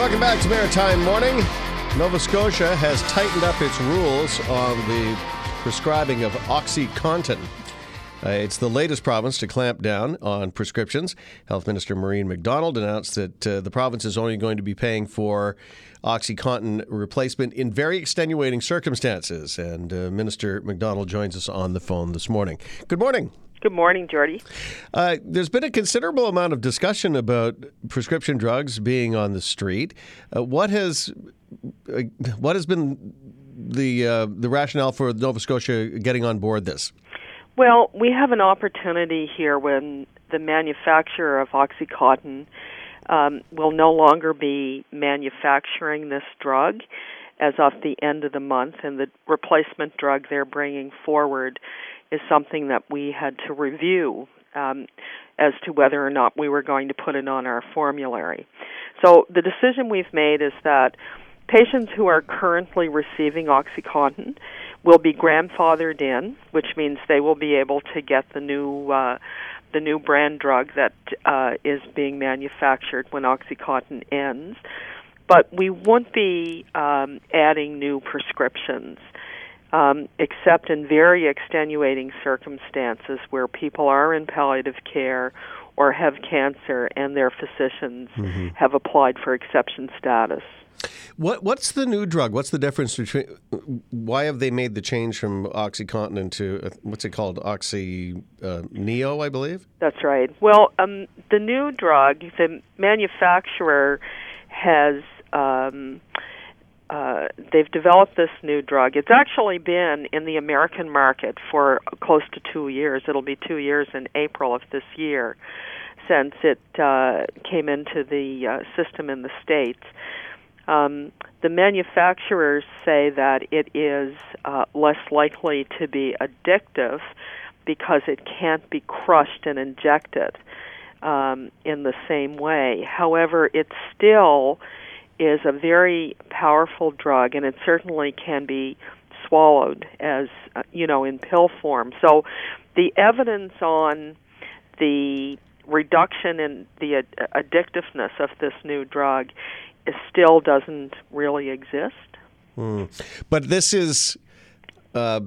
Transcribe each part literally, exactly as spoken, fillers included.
Welcome back to Maritime Morning. Nova Scotia has tightened up its rules on the prescribing of OxyContin. Uh, it's the latest province to clamp down on prescriptions. Health Minister Maureen McDonald announced that uh, the province is only going to be paying for OxyContin replacement in very extenuating circumstances. And uh, Minister McDonald joins us on the phone this morning. Good morning. Good morning, Jordy. Uh, there's been a considerable amount of discussion about prescription drugs being on the street. Uh, what has uh, what has been the uh, the rationale for Nova Scotia getting on board this? Well, we have an opportunity here when the manufacturer of OxyContin um, will no longer be manufacturing this drug as of the end of the month, and the replacement drug they're bringing forward is something that we had to review um, as to whether or not we were going to put it on our formulary. So the decision we've made is that patients who are currently receiving OxyContin will be grandfathered in, which means they will be able to get the new uh, the new brand drug that uh, is being manufactured when OxyContin ends. But we won't be um, adding new prescriptions. Um, except in very extenuating circumstances where people are in palliative care or have cancer and their physicians mm-hmm. have applied for exception status. What What's the new drug? What's the difference between, why have they made the change from OxyContin into, uh, what's it called, Oxy uh, Neo, I believe? That's right. Well, um, the new drug, the manufacturer has... Um, Uh, they've developed this new drug. It's actually been in the American market for close to two years. It'll be two years in April of this year since it uh, came into the uh, system in the States. Um, the manufacturers say that it is uh, less likely to be addictive because it can't be crushed and injected um, in the same way. However, it still is a very powerful drug, and it certainly can be swallowed as, uh, you know, in pill form. So the evidence on the reduction in the ad- addictiveness of this new drug is still doesn't really exist. Mm. But this is... Uh,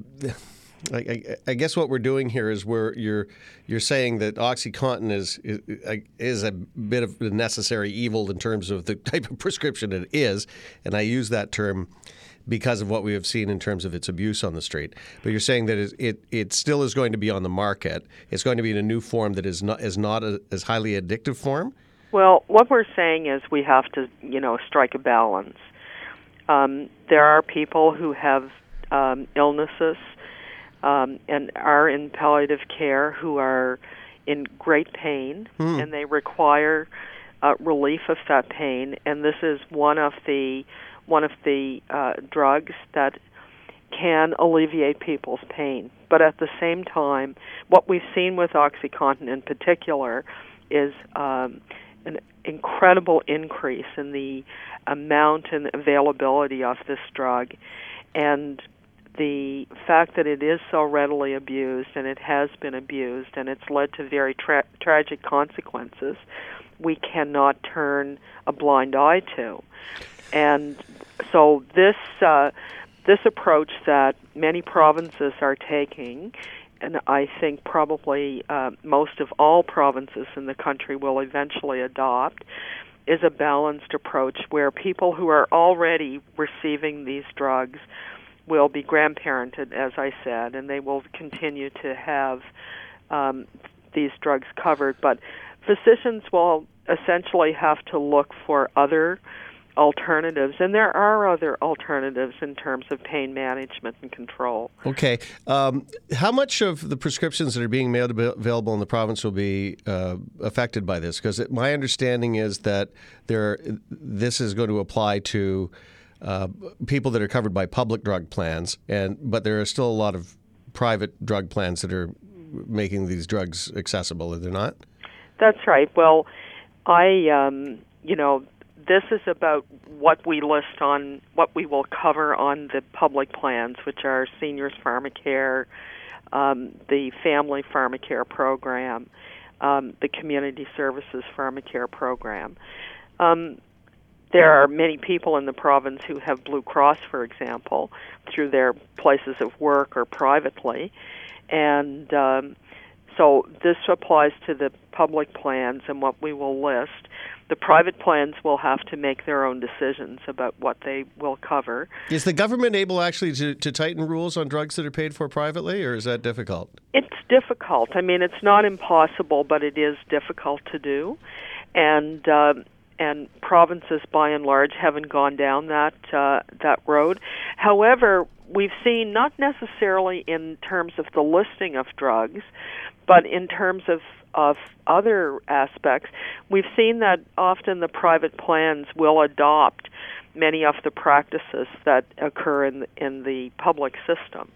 I, I guess what we're doing here is we're you're you're saying that OxyContin is, is is a bit of a necessary evil in terms of the type of prescription it is, and I use that term because of what we have seen in terms of its abuse on the street. But you're saying that it it, it still is going to be on the market. It's going to be in a new form that is not is not a, as highly addictive form. Well, what we're saying is we have to you know strike a balance. Um, there are people who have um, illnesses. Um, and are in palliative care who are in great pain, hmm. and they require uh, relief of that pain. And this is one of the one of the uh, drugs that can alleviate people's pain. But at the same time, what we've seen with OxyContin in particular is um, an incredible increase in the amount and availability of this drug, and the fact that it is so readily abused, and it has been abused, and it's led to very tra- tragic consequences, we cannot turn a blind eye to. And so this uh, this approach that many provinces are taking, and I think probably uh, most of all provinces in the country will eventually adopt, is a balanced approach where people who are already receiving these drugs will be grandparented, as I said, and they will continue to have um, these drugs covered. But physicians will essentially have to look for other alternatives, and there are other alternatives in terms of pain management and control. Okay. Um, how much of the prescriptions that are being made available in the province will be uh, affected by this? Because my understanding is that there, this is going to apply to Uh, people that are covered by public drug plans, and but there are still a lot of private drug plans that are making these drugs accessible, are they not? That's right. Well, I, um, you know, this is about what we list on, what we will cover on the public plans, which are Seniors Pharmacare, um, the Family Pharmacare Program, um, the Community Services Pharmacare Program. Um, there are many people in the province who have Blue Cross, for example, through their places of work or privately. And um, so this applies to the public plans and what we will list. The private plans will have to make their own decisions about what they will cover. Is the government able actually to, to tighten rules on drugs that are paid for privately, or is that difficult? It's difficult. I mean, it's not impossible, but it is difficult to do. And uh, and provinces, by and large, haven't gone down that uh, that road. However, we've seen, not necessarily in terms of the listing of drugs, but in terms of of other aspects, we've seen that often the private plans will adopt many of the practices that occur in in the public system.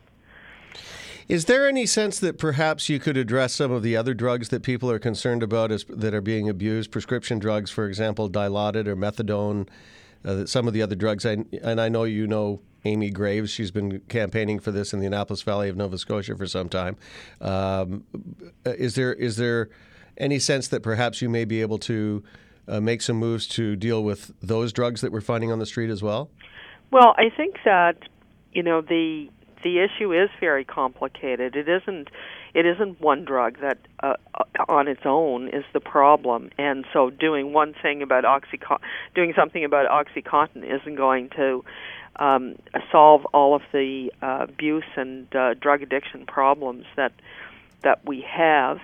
Is there any sense that perhaps you could address some of the other drugs that people are concerned about as, that are being abused, prescription drugs, for example, Dilaudid or methadone, uh, some of the other drugs? I, and I know you know Amy Graves. She's been campaigning for this in the Annapolis Valley of Nova Scotia for some time. Um, is there is there any sense that perhaps you may be able to uh, make some moves to deal with those drugs that we're finding on the street as well? Well, I think that, you know, the the issue is very complicated. It isn't it isn't one drug that uh, on its own is the problem, and so doing one thing about Oxycontin, doing something about OxyContin isn't going to Um, solve all of the uh, abuse and uh, drug addiction problems that that we have.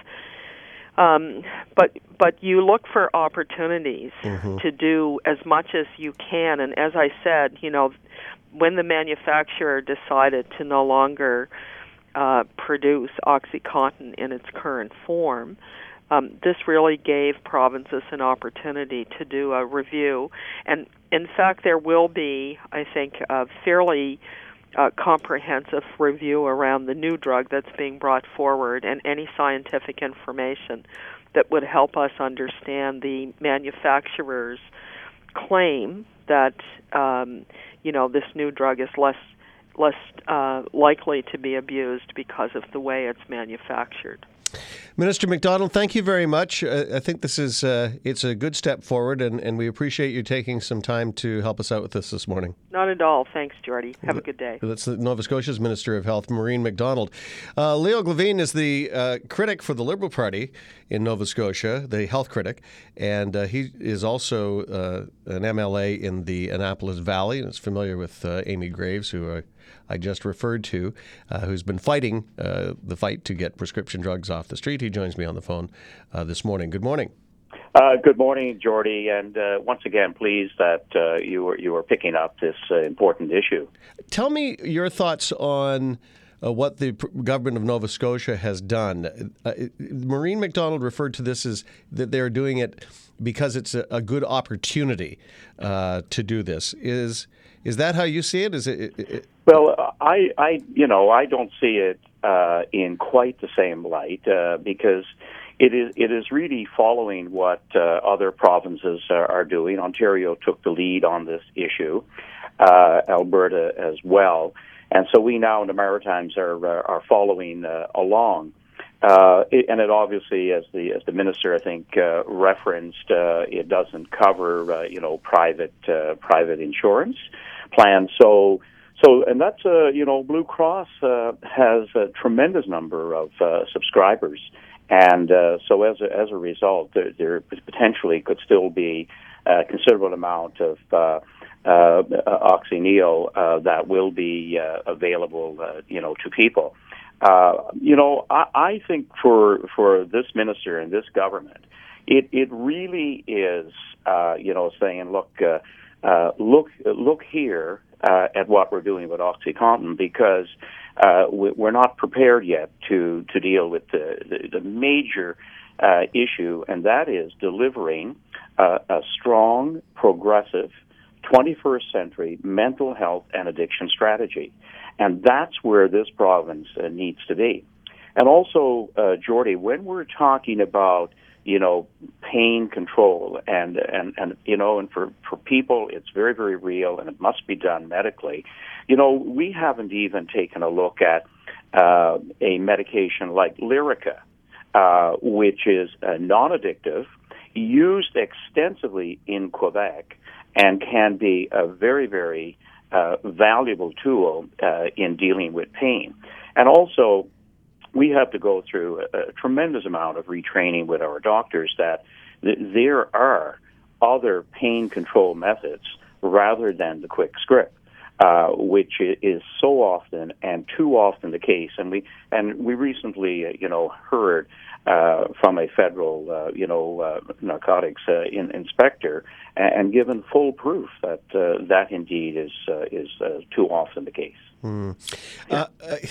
Um, but but you look for opportunities mm-hmm. to do as much as you can. And as I said, you know, when the manufacturer decided to no longer uh, produce OxyContin in its current form, Um, this really gave provinces an opportunity to do a review. And in fact, there will be, I think, a fairly uh, comprehensive review around the new drug that's being brought forward and any scientific information that would help us understand the manufacturer's claim that, um, you know, this new drug is less less uh, likely to be abused because of the way it's manufactured. Minister MacDonald, thank you very much. Uh, I think this is uh, it's a good step forward, and, and we appreciate you taking some time to help us out with this this morning. Not at all. Thanks, Jordy. Have a good day. That's Nova Scotia's Minister of Health, Maureen MacDonald. Uh, Leo Glavine is the uh, critic for the Liberal Party in Nova Scotia, the health critic, and uh, he is also uh, an M L A in the Annapolis Valley, and is familiar with uh, Amy Graves, who I, I just referred to, uh, who's been fighting uh, the fight to get prescription drugs off the street. He joins me on the phone uh, this morning. Good morning. Uh, good morning, Jordy, and uh, once again, pleased that uh, you were you were picking up this uh, important issue. Tell me your thoughts on uh, what the pr- government of Nova Scotia has done. Uh, Maureen MacDonald referred to this as that they're doing it because it's a, a good opportunity uh, to do this. Is is that how you see it? Is it? it, it well, I, I, you know, I don't see it uh, in quite the same light uh, because. It is it is really following what uh, other provinces are, are doing. Ontario took the lead on this issue, uh, Alberta as well, and so we now in the Maritimes are uh, are following uh, along. Uh, it, and it obviously, as the as the minister I think uh, referenced, uh, it doesn't cover uh, you know private uh, private insurance plans. So. So, and that's, uh, you know, Blue Cross uh, has a tremendous number of uh, subscribers. And uh, so as a, as a result, there, there potentially could still be a considerable amount of uh, uh, Oxy-Neo uh, that will be uh, available, uh, you know, to people. Uh, you know, I, I think for for this minister and this government, it, it really is, uh, you know, saying, look, uh, uh, look, look here. Uh, at what we're doing with OxyContin, because uh, we're not prepared yet to, to deal with the, the, the major uh, issue, and that is delivering uh, a strong, progressive, twenty-first century mental health and addiction strategy. And that's where this province uh, needs to be. And also, uh, Jordy, when we're talking about you know, pain control, and, and, and you know, and for, for people, it's very, very real, and it must be done medically. You know, we haven't even taken a look at uh, a medication like Lyrica, uh, which is uh, non-addictive, used extensively in Quebec, and can be a very, very uh, valuable tool uh, in dealing with pain. And also, we have to go through a, a tremendous amount of retraining with our doctors that th- there are other pain control methods rather than the quick script. Uh, which is so often and too often the case, and we and we recently, uh, you know, heard uh, from a federal, uh, you know, uh, narcotics uh, in, inspector, and, and given full proof that uh, that indeed is uh, is uh, too often the case. Mm. Uh,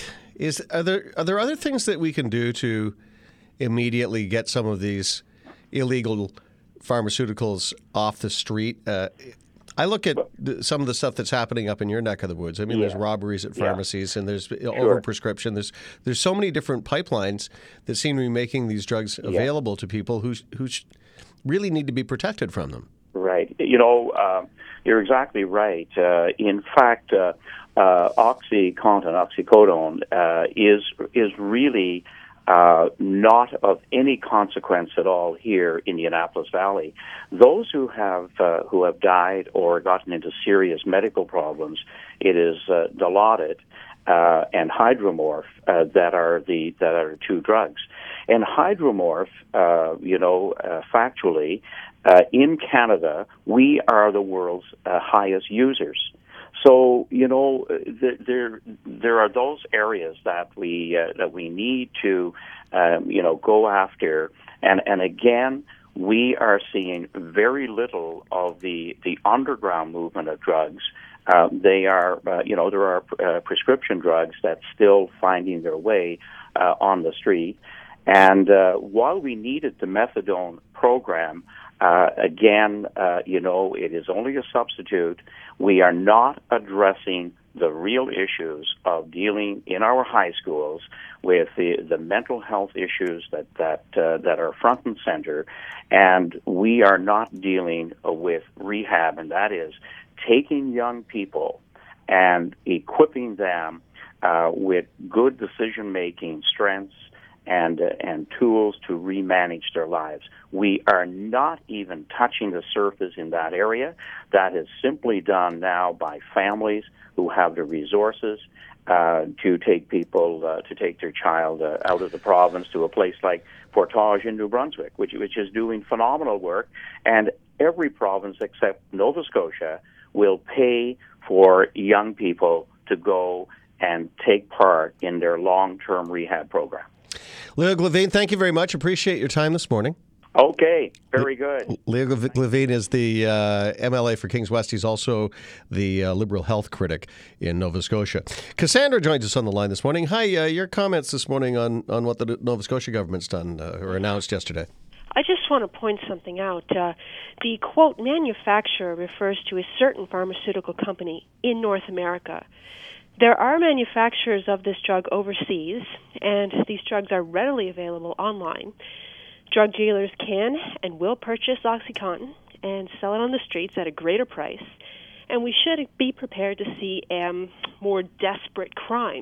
is are there are there other things that we can do to immediately get some of these illegal pharmaceuticals off the street? Uh, I look at some of the stuff that's happening up in your neck of the woods. I mean, yeah. there's robberies at pharmacies, yeah. and there's sure. overprescription. There's there's so many different pipelines that seem to be making these drugs available yeah. to people who who really need to be protected from them. Right. You know, uh, you're exactly right. Uh, in fact, uh, uh, OxyContin, oxycodone, uh, is is really Uh, not of any consequence at all here in the Annapolis Valley. Those who have uh, who have died or gotten into serious medical problems, it is uh, Dilaudid uh, and Hydromorph uh, that are the that are two drugs. And Hydromorph, uh, you know, uh, factually, uh, in Canada, we are the world's uh, highest users. So, you know, there there are those areas that we uh, that we need to, um, you know, go after. And, and again, we are seeing very little of the, the underground movement of drugs. Uh, they are, uh, you know, there are uh, prescription drugs that's still finding their way uh, on the street. And uh, while we needed the methadone program, Uh, again, uh, you know, it is only a substitute. We are not addressing the real issues of dealing in our high schools with the, the mental health issues that that uh, that are front and center, and we are not dealing uh, with rehab, and that is taking young people and equipping them uh, with good decision-making strengths and uh, and tools to remanage their lives. We are not even touching the surface in that area. That is simply done now by families who have the resources uh, to take people, uh, to take their child uh, out of the province to a place like Portage in New Brunswick, which which is doing phenomenal work. And every province except Nova Scotia will pay for young people to go and take part in their long-term rehab program. Leo Glavine, thank you very much. Appreciate your time this morning. Okay, very good. Leo Glavine is the uh, M L A for Kings West. He's also the uh, Liberal health critic in Nova Scotia. Cassandra joins us on the line this morning. Hi, uh, your comments this morning on, on what the Nova Scotia government's done uh, or announced yesterday. I just want to point something out. Uh, the, quote, manufacturer refers to a certain pharmaceutical company in North America. There are manufacturers of this drug overseas, and these drugs are readily available online. Drug dealers can and will purchase OxyContin and sell it on the streets at a greater price, and we should be prepared to see um, more desperate crime.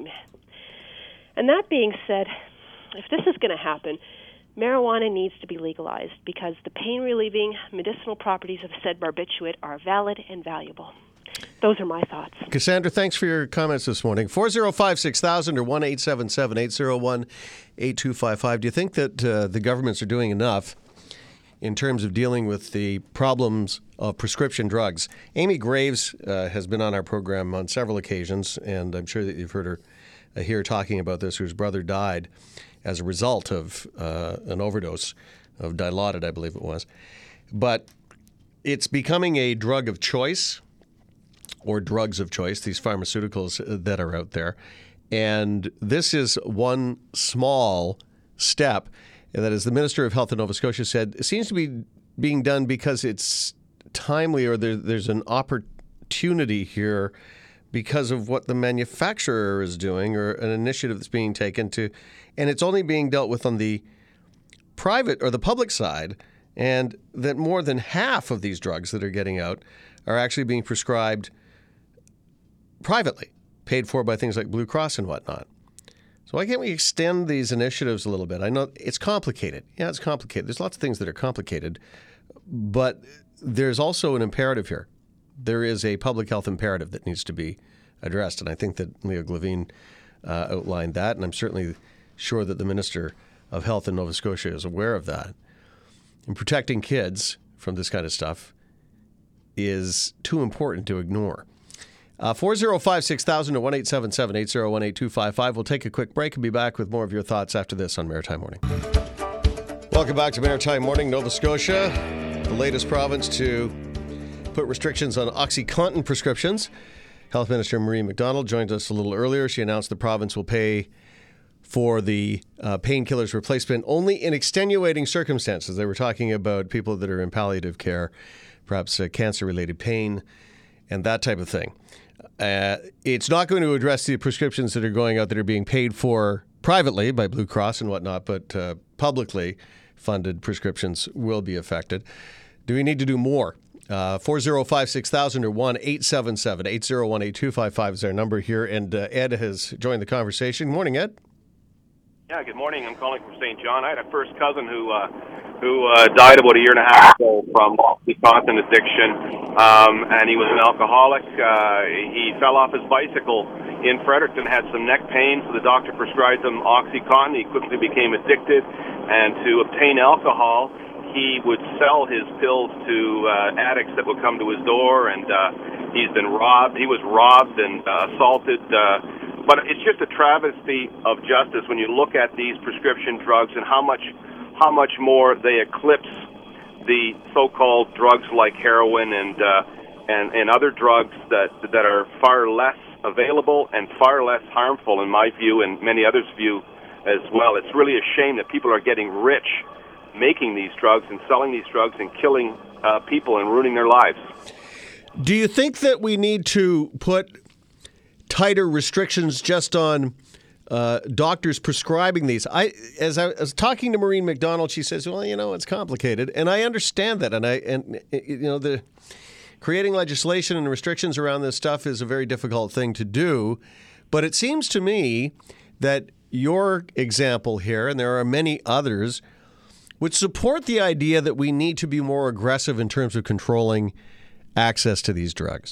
And that being said, if this is going to happen, marijuana needs to be legalized because the pain-relieving medicinal properties of said barbiturate are valid and valuable. Those are my thoughts. Cassandra, thanks for your comments this morning. four oh five, six thousand or one eight seven seven, eight oh one, eight two five five. Do you think that uh, the governments are doing enough in terms of dealing with the problems of prescription drugs? Amy Graves uh, has been on our program on several occasions, and I'm sure that you've heard her uh, here talking about this, whose brother died as a result of uh, an overdose of Dilaudid, I believe it was. But it's becoming a drug of choice, or drugs of choice, these pharmaceuticals that are out there. And this is one small step that, as the Minister of Health in Nova Scotia said, it seems to be being done because it's timely, or there, there's an opportunity here because of what the manufacturer is doing, or an initiative that's being taken to, and it's only being dealt with on the private or the public side, and that more than half of these drugs that are getting out are actually being prescribed privately, paid for by things like Blue Cross and whatnot. So why can't we extend these initiatives a little bit? I know it's complicated. Yeah, it's complicated. There's lots of things that are complicated, but there's also an imperative here. there is a public health imperative that needs to be addressed. And I think that Leo Glavine uh, outlined that, and I'm certainly sure that the Minister of Health in Nova Scotia is aware of that. And protecting kids from this kind of stuff is too important to ignore. Uh, four oh five, six thousand or one eight seven seven, eight oh one, eight two five five. We'll take a quick break and be back with more of your thoughts after this on Maritime Morning. Welcome back to Maritime Morning. Nova Scotia, the latest province to put restrictions on OxyContin prescriptions. Health Minister Marie McDonald joined us a little earlier. She announced the province will pay for the uh, painkillers replacement only in extenuating circumstances. They were talking about people that are in palliative care, perhaps uh, cancer-related pain, and that type of thing. Uh, it's not going to address the prescriptions that are going out that are being paid for privately by Blue Cross and whatnot, but uh, publicly funded prescriptions will be affected. Do we need to do more? Uh, four oh five, six thousand or one eight seven seven, eight oh one, eight two five five is our number here. And uh, Ed has joined the conversation. Good morning, Ed. Yeah, good morning. I'm calling from Saint John. I had a first cousin who uh, who uh, died about a year and a half ago from OxyContin addiction, um, and he was an alcoholic. Uh, he fell off his bicycle in Fredericton, had some neck pain, so the doctor prescribed him OxyContin. He quickly became addicted, and to obtain alcohol, he would sell his pills to uh, addicts that would come to his door, and uh, he's been robbed. He was robbed and uh, assaulted. Uh, But it's just a travesty of justice when you look at these prescription drugs and how much how much more they eclipse the so-called drugs like heroin and uh, and, and other drugs that that are far less available and far less harmful, in my view, and many others' view as well. It's really a shame that people are getting rich making these drugs and selling these drugs and killing uh, people and ruining their lives. Do you think that we need to put tighter restrictions just on uh, doctors prescribing these? I, as I was talking to Maureen McDonald, she says, "Well, you know, it's complicated," and I understand that. And I, and you know, the creating legislation and restrictions around this stuff is a very difficult thing to do. But it seems to me that your example here, and there are many others, would support the idea that we need to be more aggressive in terms of controlling access to these drugs.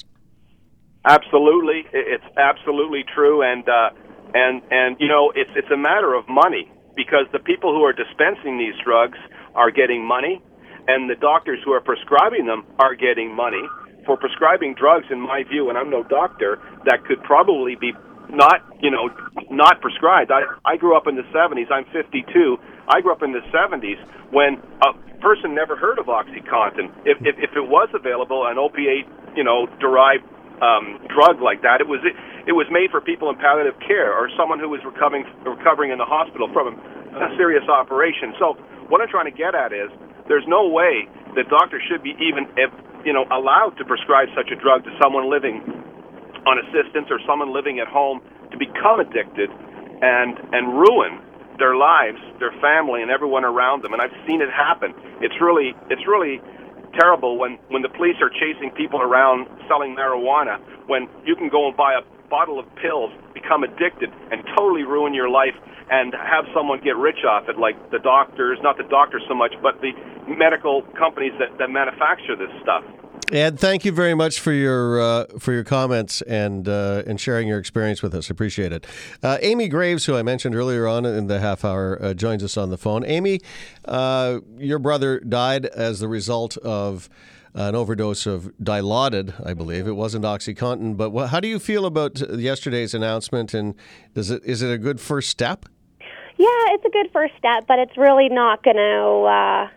Absolutely, it's absolutely true, and uh, and and you know, it's it's a matter of money, because the people who are dispensing these drugs are getting money, and the doctors who are prescribing them are getting money for prescribing drugs. In my view, and I'm no doctor, that could probably be not you know not prescribed. I I grew up in the seventies. I'm fifty-two. I grew up in the seventies when a person never heard of OxyContin. If if, if it was available, an opiate you know derived Um, drug like that, it was it, it was made for people in palliative care or someone who was recovering recovering in the hospital from a, a serious operation. So what I'm trying to get at is there's no way that doctors should be even you know allowed to prescribe such a drug to someone living on assistance or someone living at home to become addicted and and ruin their lives, their family, and everyone around them. And I've seen it happen. It's really it's really terrible when, when the police are chasing people around selling marijuana, when you can go and buy a bottle of pills, become addicted, and totally ruin your life and have someone get rich off it, like the doctors, not the doctors so much, but the medical companies that, that manufacture this stuff. Ed, thank you very much for your uh, for your comments and uh, and sharing your experience with us. Appreciate it. Uh, Amy Graves, who I mentioned earlier on in the half hour, uh, joins us on the phone. Amy, uh, your brother died as the result of an overdose of Dilaudid, I believe. It wasn't OxyContin, but what, how do you feel about yesterday's announcement? And does it is it a good first step? Yeah, it's a good first step, but it's really not going to. Uh...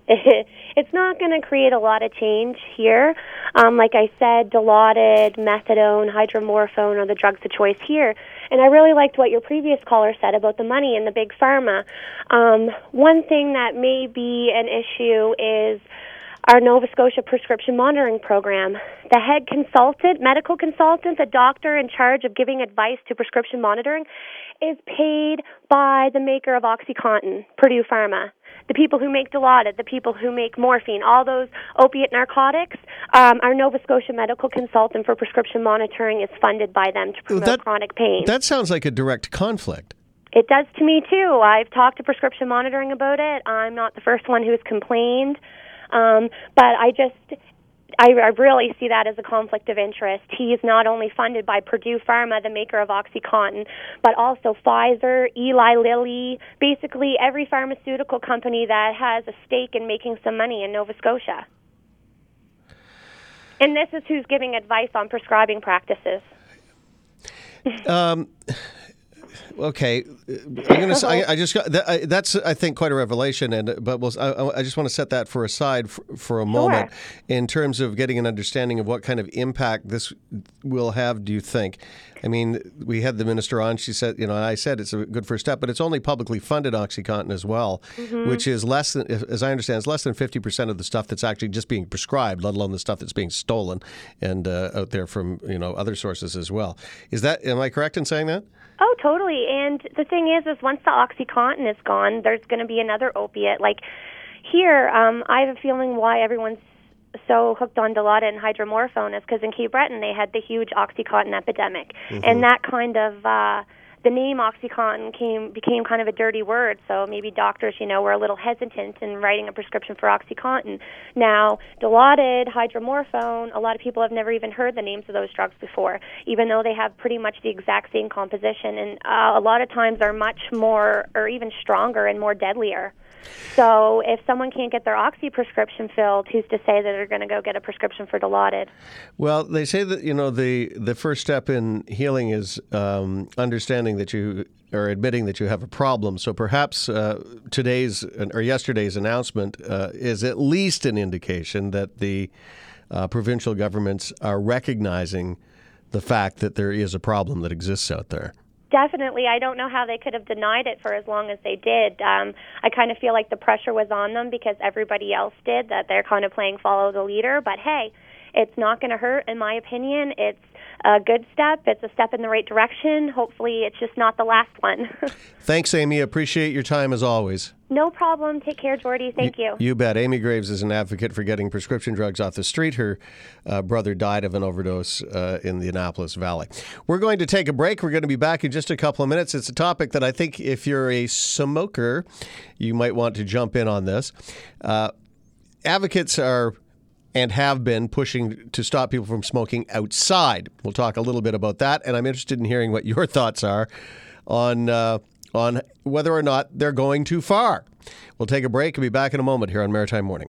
It's not going to create a lot of change here. Um, like I said, Dilaudid, methadone, hydromorphone are the drugs of choice here. And I really liked what your previous caller said about the money and the big pharma. Um, one thing that may be an issue is our Nova Scotia prescription monitoring program. The head consultant, medical consultant, the doctor in charge of giving advice to prescription monitoring, is paid by the maker of OxyContin, Purdue Pharma. The people who make Dilaudid, the people who make morphine, all those opiate narcotics, um, our Nova Scotia medical consultant for prescription monitoring is funded by them to promote that, chronic pain. That sounds like a direct conflict. It does to me, too. I've talked to prescription monitoring about it. I'm not the first one who's complained. Um, but I just... I, I really see that as a conflict of interest. He is not only funded by Purdue Pharma, the maker of OxyContin, but also Pfizer, Eli Lilly, basically every pharmaceutical company that has a stake in making some money in Nova Scotia. And this is who's giving advice on prescribing practices. Um, okay, I'm gonna. Say, I, I just got that, I, that's I think quite a revelation, and but we'll, I, I just want to set that for aside for, for a moment Sure. in terms of getting an understanding of what kind of impact this will have. Do you think? I mean, we had the minister on. She said, you know, and I said it's a good first step, but it's only publicly funded OxyContin as well, mm-hmm. which is less than, as I understand, it's less than fifty percent of the stuff that's actually just being prescribed, let alone the stuff that's being stolen and uh, out there from, you know, other sources as well. Is that, am I correct in saying that? Oh, totally. And the thing is, is once the OxyContin is gone, there's going to be another opiate. Like here, um, I have a feeling why everyone's so hooked on Dilaudid and hydromorphone is because in Cape Breton they had the huge OxyContin epidemic, mm-hmm. and that kind of uh, the name OxyContin came became kind of a dirty word. So maybe doctors, you know, were a little hesitant in writing a prescription for OxyContin. Now, Dilaudid, hydromorphone, a lot of people have never even heard the names of those drugs before, even though they have pretty much the exact same composition, and uh, a lot of times are much more or even stronger and more deadlier. So if someone can't get their Oxy prescription filled, who's to say that they're going to go get a prescription for Dilaudid? Well, they say that, you know, the, the first step in healing is um, understanding that you are admitting that you have a problem. So perhaps uh, today's or yesterday's announcement uh, is at least an indication that the uh, provincial governments are recognizing the fact that there is a problem that exists out there. Definitely. I don't know how they could have denied it for as long as they did. Um, I kind of feel like the pressure was on them because everybody else did, that they're kind of playing follow the leader. But hey, it's not going to hurt, in my opinion. It's a good step. It's a step in the right direction. Hopefully it's just not the last one. Thanks, Amy. Appreciate your time as always. No problem. Take care, Jordy. Thank you. You bet. Amy Graves is an advocate for getting prescription drugs off the street. Her uh, brother died of an overdose uh, in the Annapolis Valley. We're going to take a break. We're going to be back in just a couple of minutes. It's a topic that I think if you're a smoker, you might want to jump in on this. Uh, advocates are and have been pushing to stop people from smoking outside. We'll talk a little bit about that, and I'm interested in hearing what your thoughts are on uh, on whether or not they're going too far. We'll take a break and be back in a moment here on Maritime Morning.